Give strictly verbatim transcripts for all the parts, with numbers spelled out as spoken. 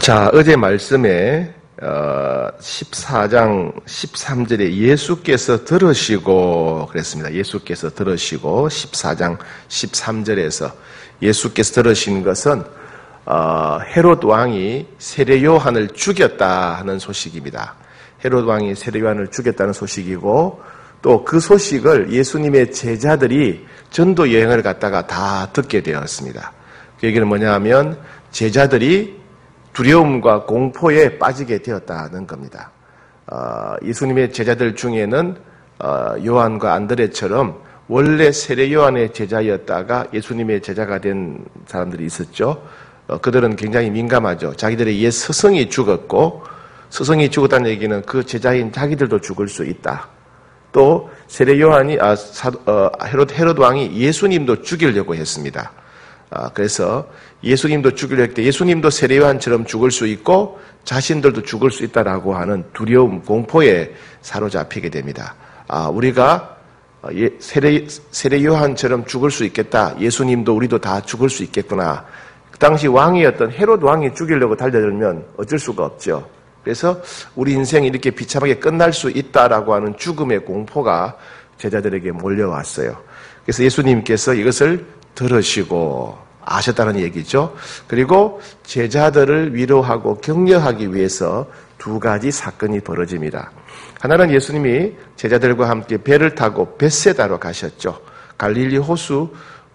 자, 어제 말씀에 어, 십사 장 십삼 절에 예수께서 들으시고 그랬습니다. 예수께서 들으시고 십사 장 십삼 절에서 예수께서 들으신 것은 어, 헤롯 왕이 세례 요한을 죽였다 하는 소식입니다. 헤롯 왕이 세례 요한을 죽였다는 소식이고 또 그 소식을 예수님의 제자들이 전도 여행을 갔다가 다 듣게 되었습니다. 그 얘기는 뭐냐 하면 제자들이 두려움과 공포에 빠지게 되었다는 겁니다. 어, 예수님의 제자들 중에는 어, 요한과 안드레처럼 원래 세례 요한의 제자였다가 예수님의 제자가 된 사람들이 있었죠. 어, 그들은 굉장히 민감하죠. 자기들의 옛 스승이 죽었고 스승이 죽었다는 얘기는 그 제자인 자기들도 죽을 수 있다. 또 세례 요한이 아, 사, 어, 헤롯, 헤롯 왕이 예수님도 죽이려고 했습니다. 아, 그래서 예수님도 죽이려 했을 때 예수님도 세례 요한처럼 죽을 수 있고 자신들도 죽을 수 있다라고 하는 두려움, 공포에 사로잡히게 됩니다. 아, 우리가 세례, 세례 요한처럼 죽을 수 있겠다. 예수님도 우리도 다 죽을 수 있겠구나. 그 당시 왕이었던 헤롯 왕이 죽이려고 달려들면 어쩔 수가 없죠. 그래서 우리 인생이 이렇게 비참하게 끝날 수 있다라고 하는 죽음의 공포가 제자들에게 몰려왔어요. 그래서 예수님께서 이것을 들으시고 아셨다는 얘기죠. 그리고 제자들을 위로하고 격려하기 위해서 두 가지 사건이 벌어집니다. 하나는 예수님이 제자들과 함께 배를 타고 벳세다로 가셨죠. 갈릴리 호수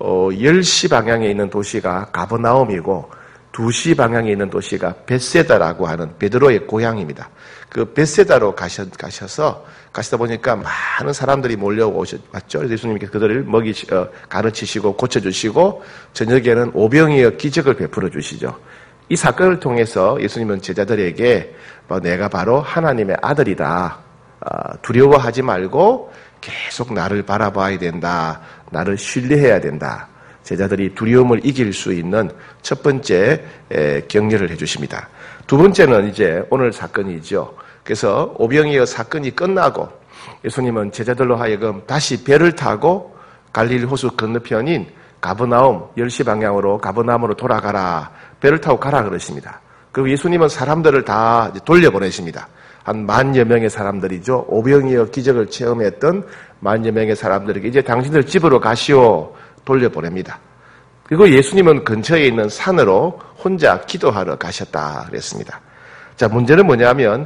열 시 방향에 있는 도시가 가버나움이고 두 시 방향에 있는 도시가 벳세다라고 하는 베드로의 고향입니다. 그 벳세다로 가셔, 가셔서 가시다 보니까 많은 사람들이 몰려오셨죠. 예수님께서 그들을 먹이 어, 가르치시고 고쳐주시고 저녁에는 오병이어 기적을 베풀어 주시죠. 이 사건을 통해서 예수님은 제자들에게 뭐 내가 바로 하나님의 아들이다. 어, 두려워하지 말고 계속 나를 바라봐야 된다. 나를 신뢰해야 된다. 제자들이 두려움을 이길 수 있는 첫 번째 격려를 해주십니다. 두 번째는 이제 오늘 사건이죠. 그래서 오병이어 사건이 끝나고 예수님은 제자들로 하여금 다시 배를 타고 갈릴리 호수 건너편인 가버나움 열 시 방향으로 가버나움으로 돌아가라. 배를 타고 가라 그러십니다. 그리고 예수님은 사람들을 다 돌려보내십니다. 한 만여 명의 사람들이죠. 오병이어 기적을 체험했던 만여 명의 사람들에게 이제 당신들 집으로 가시오. 돌려보냅니다. 그리고 예수님은 근처에 있는 산으로 혼자 기도하러 가셨다 그랬습니다. 자, 문제는 뭐냐면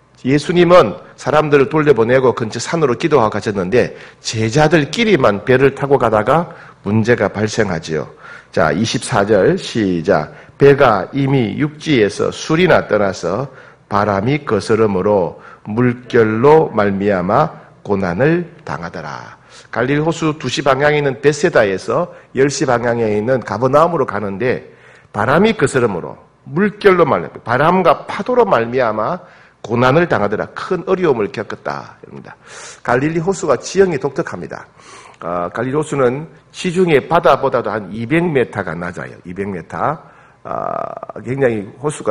예수님은 사람들을 돌려보내고 근처 산으로 기도하고 가셨는데 제자들끼리만 배를 타고 가다가 문제가 발생하지요. 자, 이십사 절 시작. 배가 이미 육지에서 술이나 떠나서 바람이 거스름으로 물결로 말미암아 고난을 당하더라. 갈릴리 호수 두 시 방향에 있는 벳세다에서 열 시 방향에 있는 가버나움으로 가는데 바람이 거스름으로 물결로 말미암아 바람과 파도로 말미암아 고난을 당하더라. 큰 어려움을 겪었다. 입니다. 갈릴리 호수가 지형이 독특합니다. 어, 갈릴리 호수는 지중해 바다보다도 한 이백 미터가 낮아요. 이백 미터. 어, 굉장히 호수가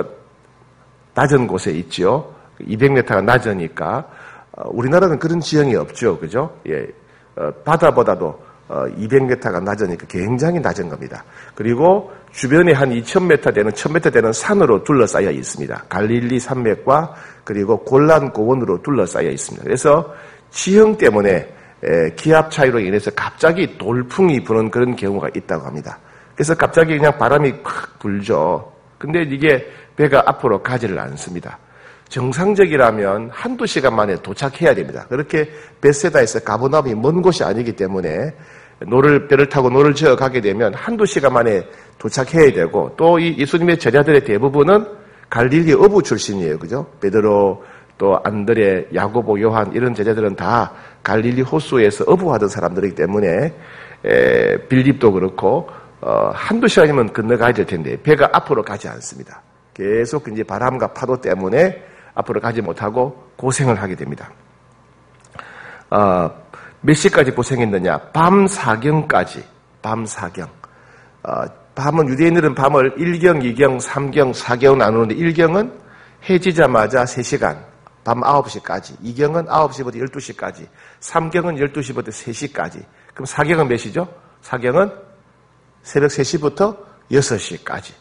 낮은 곳에 있죠. 이백 미터가 낮으니까 어, 우리나라는 그런 지형이 없죠. 그죠? 예. 어, 바다보다도 어, 이백 미터가 낮으니까 굉장히 낮은 겁니다. 그리고 주변에 한 이천 미터 되는, 천 미터 되는 산으로 둘러싸여 있습니다. 갈릴리 산맥과 그리고 골란 고원으로 둘러싸여 있습니다. 그래서 지형 때문에 에, 기압 차이로 인해서 갑자기 돌풍이 부는 그런 경우가 있다고 합니다. 그래서 갑자기 그냥 바람이 팍 불죠. 근데 이게 배가 앞으로 가지를 않습니다. 정상적이라면 한두 시간 만에 도착해야 됩니다. 그렇게 벳세다에서 가버나움이 먼 곳이 아니기 때문에 노를, 배를 타고 노를 저어 가게 되면 한두 시간 만에 도착해야 되고 또 이 예수님의 제자들의 대부분은 갈릴리 어부 출신이에요. 그죠? 베드로, 또 안드레, 야고보, 요한 이런 제자들은 다 갈릴리 호수에서 어부하던 사람들이기 때문에 에, 빌립도 그렇고 어, 한두 시간이면 건너가야 될 텐데 배가 앞으로 가지 않습니다. 계속 이제 바람과 파도 때문에 앞으로 가지 못하고 고생을 하게 됩니다. 어, 몇 시까지 고생했느냐? 밤 사경까지. 밤 사경. 어, 밤은 유대인들은 밤을 일 경, 이 경, 삼 경, 사 경 나누는데 일 경은 해지자마자 세 시간, 밤 아홉 시까지. 이 경은 아홉 시부터 열두 시까지. 삼 경은 열두 시부터 세 시까지. 그럼 사 경은 몇 시죠? 사 경은 새벽 세 시부터 여섯 시까지.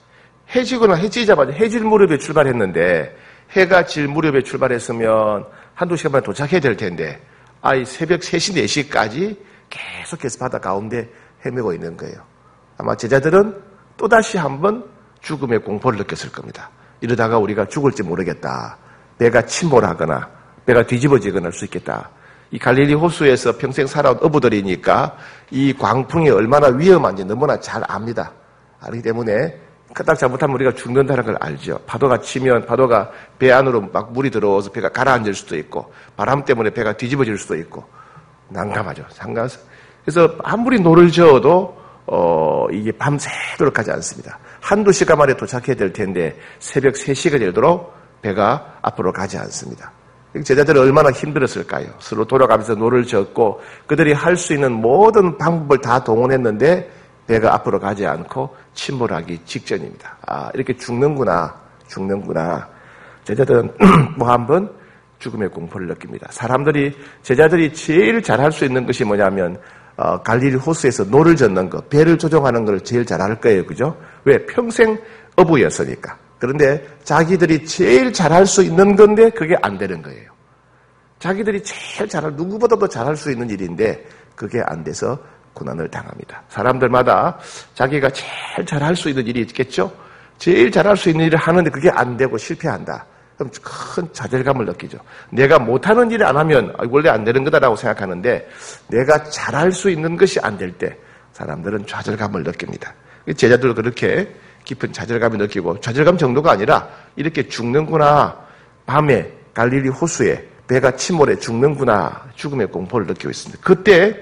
해지거나 해지자마자 해질 무렵에 출발했는데 해가 질 무렵에 출발했으면 한두 시간 만에 도착해야 될 텐데 아이 새벽 세 시, 네 시까지 계속해서 바다 가운데 헤매고 있는 거예요. 아마 제자들은 또다시 한번 죽음의 공포를 느꼈을 겁니다. 이러다가 우리가 죽을지 모르겠다. 배가 침몰하거나 배가 뒤집어지거나 할 수 있겠다. 이 갈릴리 호수에서 평생 살아온 어부들이니까 이 광풍이 얼마나 위험한지 너무나 잘 압니다. 알기 때문에 까딱 잘못하면 우리가 죽는다는 걸 알죠. 파도가 치면 파도가 배 안으로 막 물이 들어와서 배가 가라앉을 수도 있고 바람 때문에 배가 뒤집어질 수도 있고 난감하죠. 상가서. 그래서 아무리 노를 저어도 어 이게 밤새도록 하지 않습니다. 한두 시간 만에 도착해야 될 텐데 새벽 세 시가 되도록 배가 앞으로 가지 않습니다. 제자들은 얼마나 힘들었을까요? 서로 돌아가면서 노를 젓고 그들이 할 수 있는 모든 방법을 다 동원했는데 배가 앞으로 가지 않고 침몰하기 직전입니다. 아, 이렇게 죽는구나, 죽는구나. 제자들은 뭐 한번 죽음의 공포를 느낍니다. 사람들이, 제자들이 제일 잘할 수 있는 것이 뭐냐면, 어, 갈릴리 호수에서 노를 젓는 것, 배를 조종하는 걸 제일 잘할 거예요. 그죠? 왜? 평생 어부였으니까. 그런데 자기들이 제일 잘할 수 있는 건데 그게 안 되는 거예요. 자기들이 제일 잘할, 누구보다도 잘할 수 있는 일인데 그게 안 돼서 고난을 당합니다. 사람들마다 자기가 제일 잘할 수 있는 일이 있겠죠? 제일 잘할 수 있는 일을 하는데 그게 안 되고 실패한다. 그럼 큰 좌절감을 느끼죠. 내가 못하는 일을 안 하면 원래 안 되는 거다라고 생각하는데 내가 잘할 수 있는 것이 안 될 때 사람들은 좌절감을 느낍니다. 제자들도 그렇게 깊은 좌절감을 느끼고 좌절감 정도가 아니라 이렇게 죽는구나. 밤에 갈릴리 호수에 배가 침몰해 죽는구나. 죽음의 공포를 느끼고 있습니다. 그때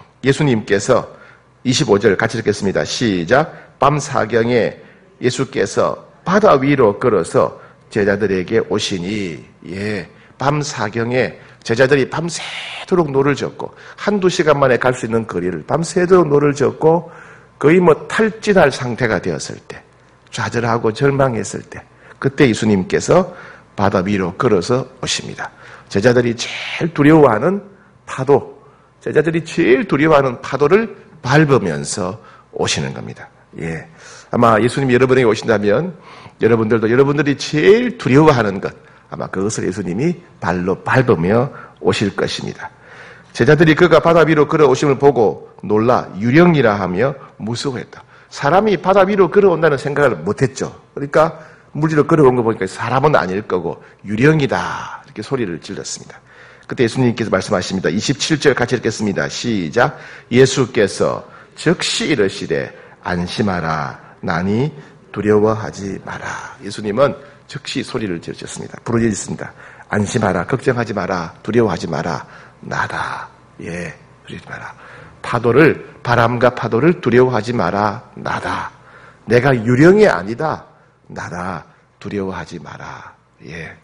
예수님께서 이십오 절 같이 읽겠습니다. 시작. 밤 사경에 예수께서 바다 위로 걸어서 제자들에게 오시니, 예, 밤 사경에 제자들이 밤새도록 노를 젓고 한두 시간 만에 갈 수 있는 거리를 밤새도록 노를 젓고 거의 뭐 탈진할 상태가 되었을 때, 좌절하고 절망했을 때, 그때 예수님께서 바다 위로 걸어서 오십니다. 제자들이 제일 두려워하는 파도, 제자들이 제일 두려워하는 파도를 밟으면서 오시는 겁니다. 예. 아마 예수님이 여러분에게 오신다면 여러분들도 여러분들이 제일 두려워하는 것, 아마 그것을 예수님이 발로 밟으며 오실 것입니다. 제자들이 그가 바다 위로 걸어오심을 보고 놀라 유령이라 하며 무서워했다. 사람이 바다 위로 걸어온다는 생각을 못했죠. 그러니까 물질로 걸어온 거 보니까 사람은 아닐 거고 유령이다 이렇게 소리를 질렀습니다. 그때 예수님께서 말씀하십니다. 이십칠 절 같이 읽겠습니다. 시작. 예수께서 즉시 이르시되 안심하라. 나니 두려워하지 마라. 예수님은 즉시 소리를 지르셨습니다. 부르짖습니다. 안심하라. 걱정하지 마라. 두려워하지 마라. 나다. 예, 두려워하지 마라. 파도를, 바람과 파도를 두려워하지 마라. 나다. 내가 유령이 아니다. 나다. 두려워하지 마라. 예.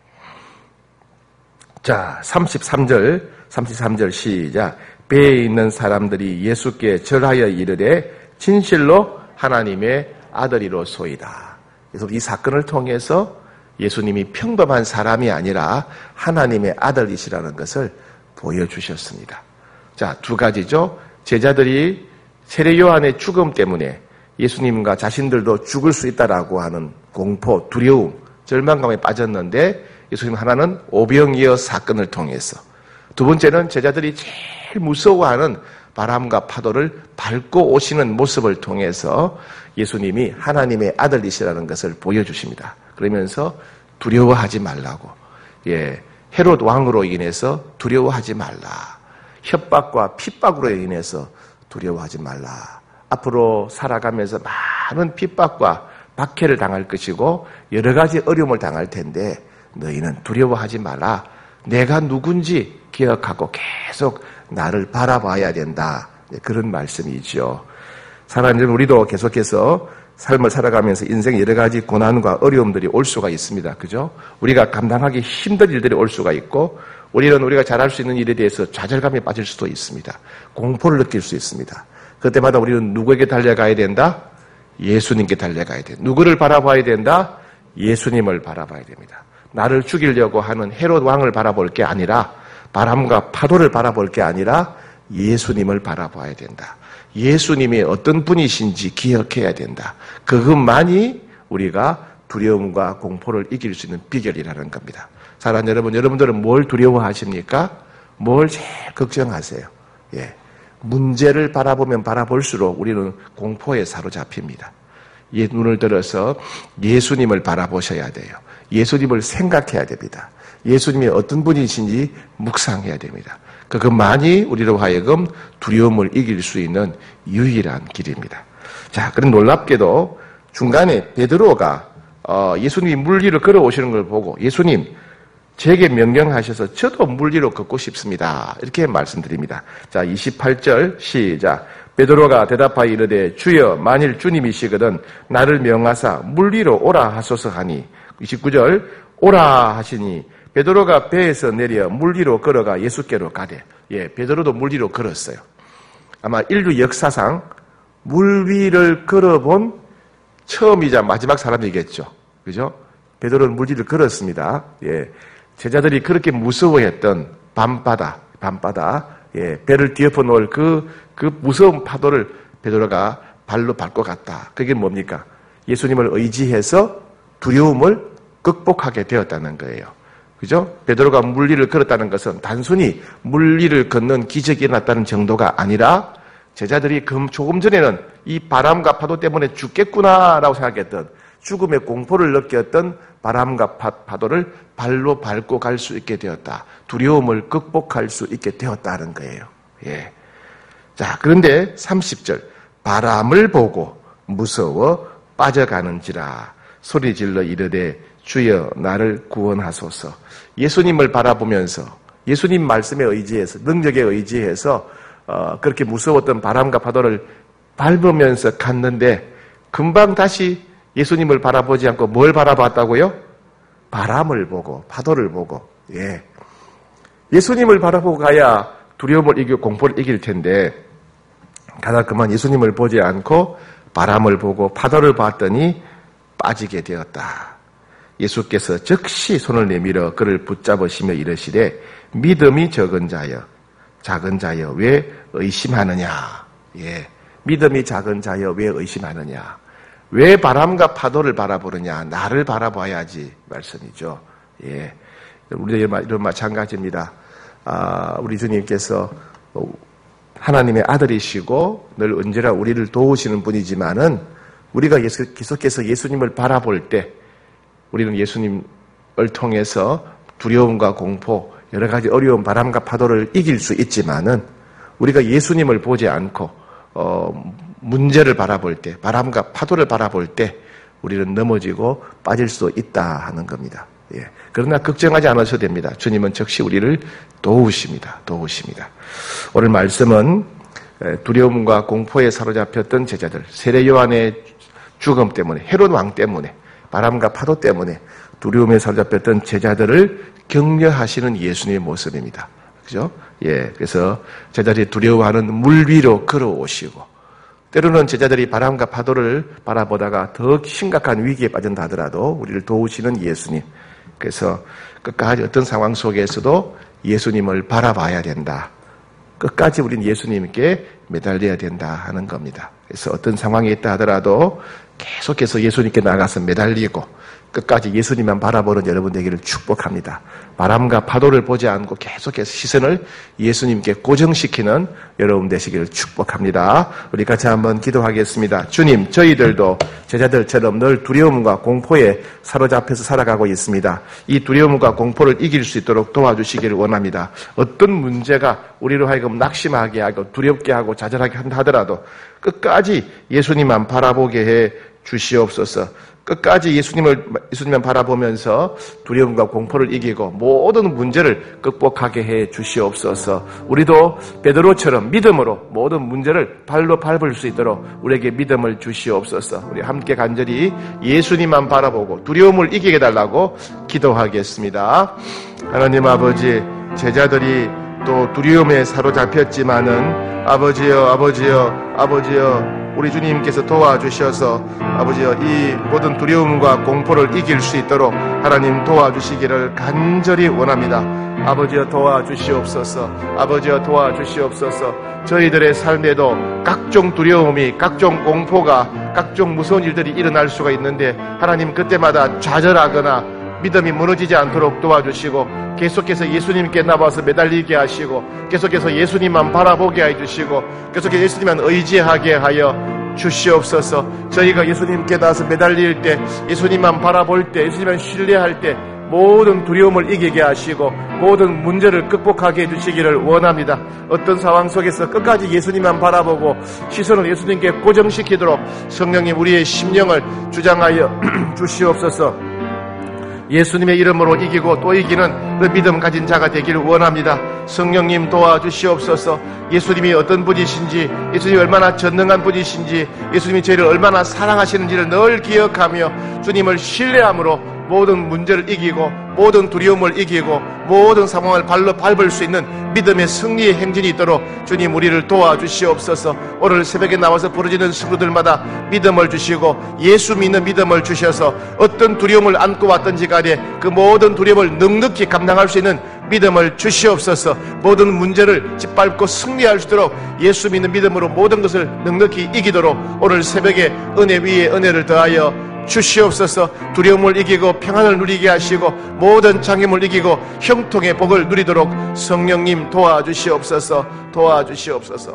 자, 삼십삼 절, 삼십삼 절 시작. 배에 있는 사람들이 예수께 절하여 이르되 진실로 하나님의 아들이로소이다. 그래서 이 사건을 통해서 예수님이 평범한 사람이 아니라 하나님의 아들이시라는 것을 보여주셨습니다. 자, 두 가지죠. 제자들이 세례 요한의 죽음 때문에 예수님과 자신들도 죽을 수 있다라고 하는 공포, 두려움, 절망감에 빠졌는데 예수님 하나는 오병이어 사건을 통해서, 두 번째는 제자들이 제일 무서워하는 바람과 파도를 밟고 오시는 모습을 통해서 예수님이 하나님의 아들이시라는 것을 보여주십니다. 그러면서 두려워하지 말라고, 예, 헤롯 왕으로 인해서 두려워하지 말라. 협박과 핍박으로 인해서 두려워하지 말라. 앞으로 살아가면서 많은 핍박과 박해를 당할 것이고 여러 가지 어려움을 당할 텐데 너희는 두려워하지 마라. 내가 누군지 기억하고 계속 나를 바라봐야 된다. 그런 말씀이죠. 사람들 우리도 계속해서 삶을 살아가면서 인생에 여러 가지 고난과 어려움들이 올 수가 있습니다. 그죠? 우리가 감당하기 힘든 일들이 올 수가 있고 우리는 우리가 잘할 수 있는 일에 대해서 좌절감에 빠질 수도 있습니다. 공포를 느낄 수 있습니다. 그때마다 우리는 누구에게 달려가야 된다? 예수님께 달려가야 된다. 누구를 바라봐야 된다? 예수님을 바라봐야 됩니다. 나를 죽이려고 하는 헤롯 왕을 바라볼 게 아니라, 바람과 파도를 바라볼 게 아니라 예수님을 바라봐야 된다. 예수님이 어떤 분이신지 기억해야 된다. 그것만이 우리가 두려움과 공포를 이길 수 있는 비결이라는 겁니다. 사랑하는 여러분, 여러분들은 뭘 두려워하십니까? 뭘 제일 걱정하세요? 예. 문제를 바라보면 바라볼수록 우리는 공포에 사로잡힙니다. 예, 눈을 들어서 예수님을 바라보셔야 돼요. 예수님을 생각해야 됩니다. 예수님이 어떤 분이신지 묵상해야 됩니다. 그것만이 우리로 하여금 두려움을 이길 수 있는 유일한 길입니다. 자, 그런 놀랍게도 중간에 베드로가 어, 예수님이 물 위로 걸어오시는 걸 보고 예수님, 제게 명령하셔서 저도 물 위로 걷고 싶습니다. 이렇게 말씀드립니다. 자, 이십팔 절 시작. 베드로가 대답하여 이르되 주여 만일 주님이시거든 나를 명하사 물 위로 오라 하소서 하니 이십구 절 오라 하시니 베드로가 배에서 내려 물 위로 걸어가 예수께로 가되 예, 베드로도 물 위로 걸었어요. 아마 인류 역사상 물 위를 걸어본 처음이자 마지막 사람이겠죠. 그죠? 베드로는 물 위를 걸었습니다. 예. 제자들이 그렇게 무서워했던 밤바다, 밤바다, 예, 배를 뒤엎어 놓을 그, 그 무서운 파도를 베드로가 발로 밟고 갔다. 그게 뭡니까? 예수님을 의지해서 두려움을 극복하게 되었다는 거예요. 그죠? 베드로가 물 위를 걸었다는 것은 단순히 물 위를 걷는 기적이 일어났다는 정도가 아니라 제자들이 조금 전에는 이 바람과 파도 때문에 죽겠구나라고 생각했던 죽음의 공포를 느꼈던 바람과 파도를 발로 밟고 갈 수 있게 되었다. 두려움을 극복할 수 있게 되었다는 거예요. 예. 자, 그런데 삼십 절. 바람을 보고 무서워 빠져가는지라 소리 질러 이르되 주여 나를 구원하소서. 예수님을 바라보면서 예수님 말씀에 의지해서 능력에 의지해서 어, 그렇게 무서웠던 바람과 파도를 밟으면서 갔는데 금방 다시 예수님을 바라보지 않고 뭘 바라봤다고요? 바람을 보고 파도를 보고 예. 예수님을 바라보고 가야 두려움을 이기고 공포를 이길 텐데 가다 그만 예수님을 보지 않고 바람을 보고 파도를 봤더니 빠지게 되었다. 예수께서 즉시 손을 내밀어 그를 붙잡으시며 이르시되 믿음이 적은 자여 작은 자여 왜 의심하느냐. 예. 믿음이 작은 자여 왜 의심하느냐. 왜 바람과 파도를 바라보느냐. 나를 바라봐야지 말씀이죠. 예. 우리 이런 마찬가지입니다. 아, 우리 주님께서 하나님의 아들이시고 늘 언제나 우리를 도우시는 분이지만은 우리가 예수, 계속해서 예수님을 바라볼 때 우리는 예수님을 통해서 두려움과 공포, 여러 가지 어려운 바람과 파도를 이길 수 있지만은 우리가 예수님을 보지 않고 어, 문제를 바라볼 때, 바람과 파도를 바라볼 때 우리는 넘어지고 빠질 수 있다 하는 겁니다. 예. 그러나 걱정하지 않으셔도 됩니다. 주님은 즉시 우리를 도우십니다. 도우십니다. 오늘 말씀은 두려움과 공포에 사로잡혔던 제자들, 세례 요한의 죽음 때문에, 헤롯 왕 때문에, 바람과 파도 때문에 두려움에 사로잡혔던 제자들을 격려하시는 예수님의 모습입니다. 그죠? 예. 그래서 제자들이 두려워하는 물 위로 걸어오시고, 때로는 제자들이 바람과 파도를 바라보다가 더 심각한 위기에 빠진다 하더라도 우리를 도우시는 예수님. 그래서 끝까지 어떤 상황 속에서도 예수님을 바라봐야 된다. 끝까지 우리는 예수님께 매달려야 된다 하는 겁니다. 그래서 어떤 상황에 있다 하더라도 계속해서 예수님께 나가서 매달리고 끝까지 예수님만 바라보는 여러분 되기를 축복합니다. 바람과 파도를 보지 않고 계속해서 시선을 예수님께 고정시키는 여러분 되시기를 축복합니다. 우리 같이 한번 기도하겠습니다. 주님, 저희들도 제자들처럼 늘 두려움과 공포에 사로잡혀서 살아가고 있습니다. 이 두려움과 공포를 이길 수 있도록 도와주시기를 원합니다. 어떤 문제가 우리로 하여금 낙심하게 하고 두렵게 하고 좌절하게 한다 하더라도 끝까지 예수님만 바라보게 해 주시옵소서. 끝까지 예수님을, 예수님만 바라보면서 두려움과 공포를 이기고 모든 문제를 극복하게 해 주시옵소서. 우리도 베드로처럼 믿음으로 모든 문제를 발로 밟을 수 있도록 우리에게 믿음을 주시옵소서. 우리 함께 간절히 예수님만 바라보고 두려움을 이기게 해달라고 기도하겠습니다. 하나님 아버지, 제자들이 또 두려움에 사로잡혔지만은 아버지여 아버지여 아버지여 우리 주님께서 도와주셔서 아버지여 이 모든 두려움과 공포를 이길 수 있도록 하나님 도와주시기를 간절히 원합니다. 아버지여 도와주시옵소서. 아버지여 도와주시옵소서. 저희들의 삶에도 각종 두려움이, 각종 공포가, 각종 무서운 일들이 일어날 수가 있는데 하나님 그때마다 좌절하거나 믿음이 무너지지 않도록 도와주시고 계속해서 예수님께 나와서 매달리게 하시고 계속해서 예수님만 바라보게 해주시고 계속해서 예수님만 의지하게 하여 주시옵소서. 저희가 예수님께 나와서 매달릴 때, 예수님만 바라볼 때, 예수님만 신뢰할 때 모든 두려움을 이기게 하시고 모든 문제를 극복하게 해주시기를 원합니다. 어떤 상황 속에서 끝까지 예수님만 바라보고 시선을 예수님께 고정시키도록 성령님 우리의 심령을 주장하여 주시옵소서. 예수님의 이름으로 이기고 또 이기는 그 믿음 가진 자가 되기를 원합니다. 성령님 도와주시옵소서. 예수님이 어떤 분이신지, 예수님이 얼마나 전능한 분이신지, 예수님이 저희를 얼마나 사랑하시는지를 늘 기억하며 주님을 신뢰함으로 모든 문제를 이기고 모든 두려움을 이기고 모든 상황을 발로 밟을 수 있는 믿음의 승리의 행진이 있도록 주님 우리를 도와주시옵소서. 오늘 새벽에 나와서 부르짖는 성도들마다 믿음을 주시고 예수 믿는 믿음을 주셔서 어떤 두려움을 안고 왔던지 간에 그 모든 두려움을 넉넉히 감당할 수 있는 믿음을 주시옵소서. 모든 문제를 짓밟고 승리할 수 있도록 예수 믿는 믿음으로 모든 것을 넉넉히 이기도록 오늘 새벽에 은혜 위에 은혜를 더하여 주시옵소서. 두려움을 이기고 평안을 누리게 하시고 모든 장애물 이기고 형통의 복을 누리도록 성령님 도와주시옵소서. 도와주시옵소서.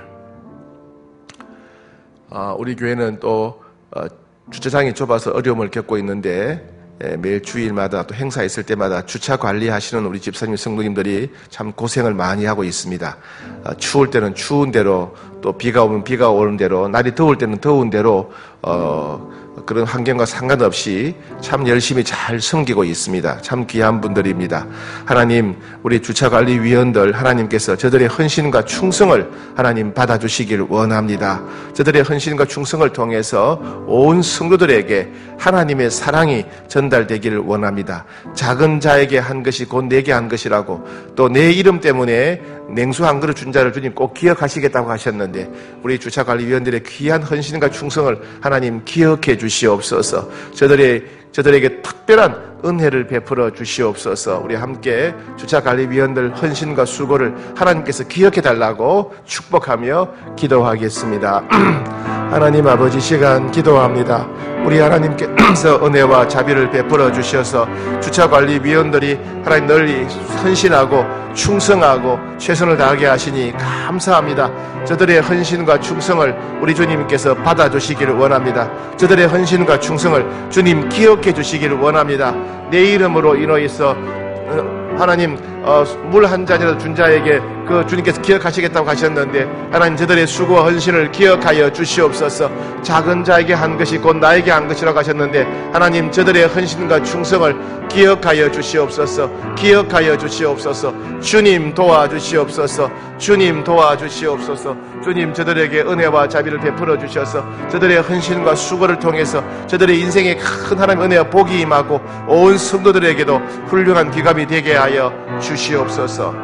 아, 우리 교회는 또 어, 주차장이 좁아서 어려움을 겪고 있는데 예, 매일 주일마다 또 행사 있을 때마다 주차 관리하시는 우리 집사님 성도님들이 참 고생을 많이 하고 있습니다. 아, 추울 때는 추운 대로 또 비가 오면 비가 오는 대로 날이 더울 때는 더운 대로 어, 그런 환경과 상관없이 참 열심히 잘 섬기고 있습니다. 참 귀한 분들입니다. 하나님 우리 주차관리위원들 하나님께서 저들의 헌신과 충성을 하나님 받아주시길 원합니다. 저들의 헌신과 충성을 통해서 온 성도들에게 하나님의 사랑이 전달되기를 원합니다. 작은 자에게 한 것이 곧 내게 한 것이라고 또 내 이름 때문에 냉수 한 그릇 준 자를 주님 꼭 기억하시겠다고 하셨는데 우리 주차관리위원들의 귀한 헌신과 충성을 하나님 기억해 주시옵소서. 저들의, 저들에게 특별한 은혜를 베풀어 주시옵소서. 우리 함께 주차관리위원들 헌신과 수고를 하나님께서 기억해 달라고 축복하며 기도하겠습니다. 하나님 아버지 시간 기도합니다. 우리 하나님께서 은혜와 자비를 베풀어 주셔서 주차관리위원들이 하나님 널리 헌신하고 충성하고 최선을 다하게 하시니 감사합니다. 저들의 헌신과 충성을 우리 주님께서 받아주시기를 원합니다. 저들의 헌신과 충성을 주님 기억해 주시기를 원합니다. 내 이름으로 인하여서 하나님 어, 물 한 잔이라도 준 자에게 그 주님께서 기억하시겠다고 하셨는데 하나님 저들의 수고와 헌신을 기억하여 주시옵소서. 작은 자에게 한 것이 곧 나에게 한 것이라고 하셨는데 하나님 저들의 헌신과 충성을 기억하여 주시옵소서. 기억하여 주시옵소서. 주님 도와주시옵소서. 주님 도와주시옵소서. 주님 저들에게 은혜와 자비를 베풀어 주셔서 저들의 헌신과 수고를 통해서 저들의 인생에 큰 하나님 은혜와 복이 임하고 온 성도들에게도 훌륭한 귀감이 되게 하여 주시옵소서.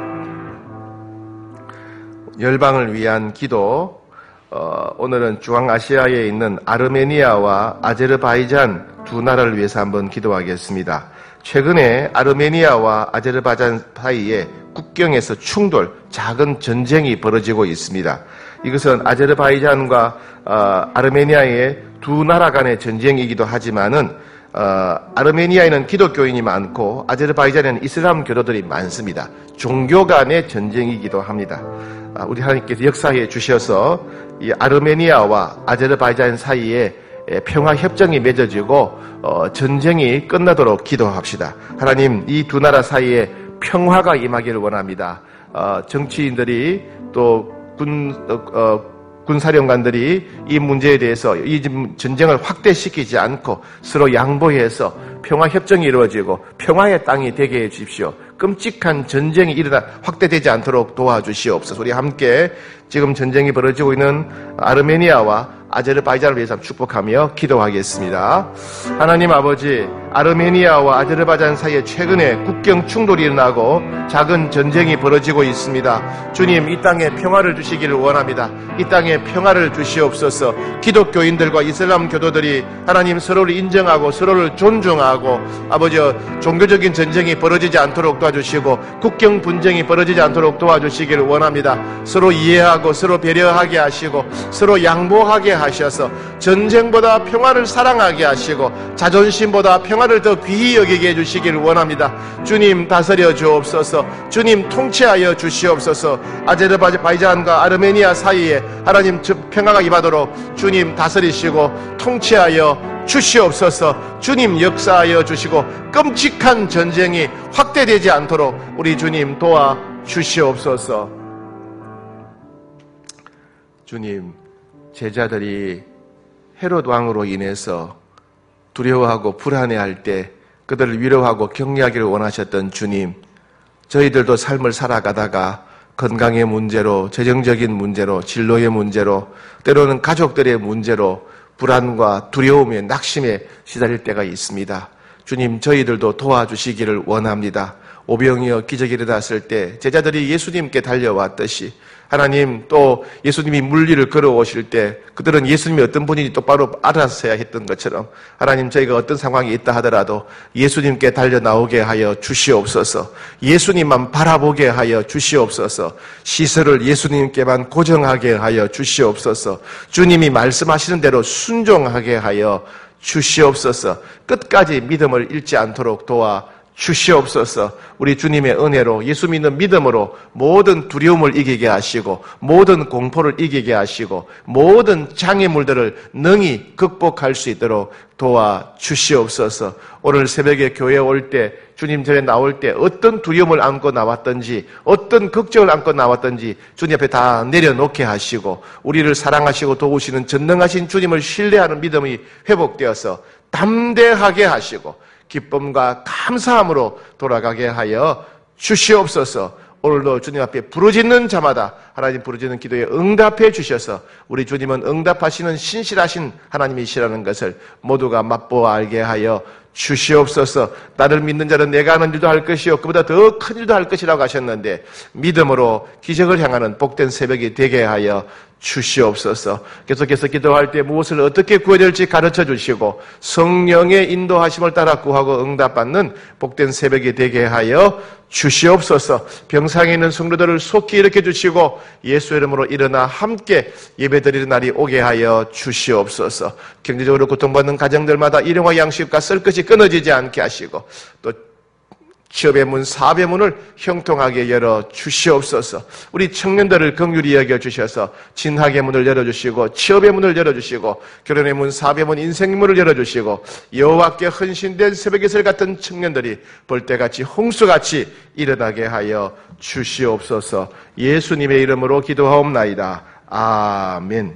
열방을 위한 기도. 어, 오늘은 중앙아시아에 있는 아르메니아와 아제르바이잔 두 나라를 위해서 한번 기도하겠습니다. 최근에 아르메니아와 아제르바이잔 사이에 국경에서 충돌, 작은 전쟁이 벌어지고 있습니다. 이것은 아제르바이잔과 어, 아르메니아의 두 나라 간의 전쟁이기도 하지만은 어, 아르메니아에는 기독교인이 많고 아제르바이잔에는 이슬람 교도들이 많습니다. 종교 간의 전쟁이기도 합니다. 아, 우리 하나님께서 역사해 주셔서 이 아르메니아와 아제르바이잔 사이에 평화 협정이 맺어지고 어, 전쟁이 끝나도록 기도합시다. 하나님 이 두 나라 사이에 평화가 임하기를 원합니다. 어, 정치인들이 또 군 어, 어, 군사령관들이 이 문제에 대해서 이 전쟁을 확대시키지 않고 서로 양보해서 평화협정이 이루어지고 평화의 땅이 되게 해주십시오. 끔찍한 전쟁이 일어나 확대되지 않도록 도와주시옵소서. 우리 함께 지금 전쟁이 벌어지고 있는 아르메니아와 아제르바이잔을 위해서 축복하며 기도하겠습니다. 하나님 아버지, 아르메니아와 아제르바이잔 사이에 최근에 국경 충돌이 일어나고 작은 전쟁이 벌어지고 있습니다. 주님, 이 땅에 평화를 주시기를 원합니다. 이 땅에 평화를 주시옵소서. 기독교인들과 이슬람 교도들이 하나님 서로를 인정하고 서로를 존중하고 아버지 종교적인 전쟁이 벌어지지 않도록 도와주시고 국경 분쟁이 벌어지지 않도록 도와주시기를 원합니다. 서로 이해하고 서로 배려하게 하시고 서로 양보하게 하셔서 전쟁보다 평화를 사랑하게 하시고 자존심보다 평화를 더 귀히 여기게 해주시기를 원합니다. 주님, 다스려 주옵소서. 주님, 통치하여 주시옵소서. 아제르바이잔과 아르메니아 사이에 하나님 평화가 임하도록 주님 다스리시고 통치하여 주시옵소서. 주님, 역사하여 주시고 끔찍한 전쟁이 확대되지 않도록 우리 주님 도와 주시옵소서. 주님, 제자들이 헤롯 왕으로 인해서 두려워하고 불안해할 때 그들을 위로하고 격려하기를 원하셨던 주님, 저희들도 삶을 살아가다가 건강의 문제로, 재정적인 문제로, 진로의 문제로, 때로는 가족들의 문제로 불안과 두려움에 낙심에 시달릴 때가 있습니다. 주님, 저희들도 도와주시기를 원합니다. 오병이어 기적이 일어났을 때 제자들이 예수님께 달려왔듯이 하나님, 또 예수님이 물리를 걸어오실 때 그들은 예수님이 어떤 분인지 똑바로 알았어야 했던 것처럼 하나님, 저희가 어떤 상황이 있다 하더라도 예수님께 달려 나오게 하여 주시옵소서. 예수님만 바라보게 하여 주시옵소서. 시설을 예수님께만 고정하게 하여 주시옵소서. 주님이 말씀하시는 대로 순종하게 하여 주시옵소서. 끝까지 믿음을 잃지 않도록 도와 주시옵소서. 우리 주님의 은혜로 예수 믿는 믿음으로 모든 두려움을 이기게 하시고 모든 공포를 이기게 하시고 모든 장애물들을 능히 극복할 수 있도록 도와 주시옵소서. 오늘 새벽에 교회에 올 때 주님 전에 나올 때 어떤 두려움을 안고 나왔던지 어떤 걱정을 안고 나왔던지 주님 앞에 다 내려놓게 하시고 우리를 사랑하시고 도우시는 전능하신 주님을 신뢰하는 믿음이 회복되어서 담대하게 하시고 기쁨과 감사함으로 돌아가게 하여 주시옵소서. 오늘도 주님 앞에 부르짖는 자마다 하나님 부르짖는 기도에 응답해 주셔서 우리 주님은 응답하시는 신실하신 하나님이시라는 것을 모두가 맛보아 알게 하여 주시옵소서. 나를 믿는 자는 내가 하는 일도 할 것이요 그보다 더 큰 일도 할 것이라고 하셨는데 믿음으로 기적을 향하는 복된 새벽이 되게 하여 주시옵소서. 계속해서 기도할 때 무엇을 어떻게 구해야 될지 가르쳐 주시고 성령의 인도하심을 따라 구하고 응답받는 복된 새벽이 되게 하여 주시옵소서. 병상에 있는 성도들을 속히 일으켜 주시고 예수 이름으로 일어나 함께 예배드리는 날이 오게 하여 주시옵소서. 경제적으로 고통받는 가정들마다 일용할 양식과 쓸 것이 끊어지지 않게 하시고 또 취업의 문, 사업의 문을 형통하게 열어 주시옵소서. 우리 청년들을 긍휼히 여겨 주셔서 진학의 문을 열어주시고 취업의 문을 열어주시고 결혼의 문, 사업의 문, 인생의 문을 열어주시고 여호와께 헌신된 새벽 이슬 같은 청년들이 벌떼같이 홍수같이 일어나게 하여 주시옵소서. 예수님의 이름으로 기도하옵나이다. 아멘.